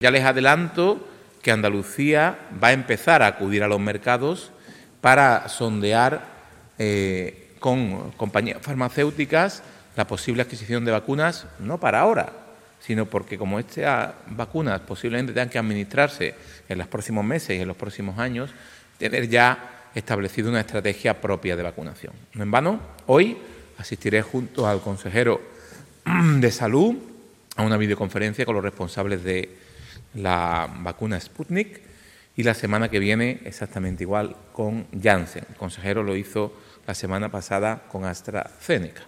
Ya les adelanto que Andalucía va a empezar a acudir a los mercados para sondear con compañías farmacéuticas la posible adquisición de vacunas, no para ahora, sino porque como estas vacunas posiblemente tengan que administrarse en los próximos meses y en los próximos años, tener ya establecido una estrategia propia de vacunación. No en vano, hoy asistiré junto al consejero de Salud a una videoconferencia con los responsables de la vacuna Sputnik y la semana que viene exactamente igual con Janssen. El consejero lo hizo la semana pasada con AstraZeneca.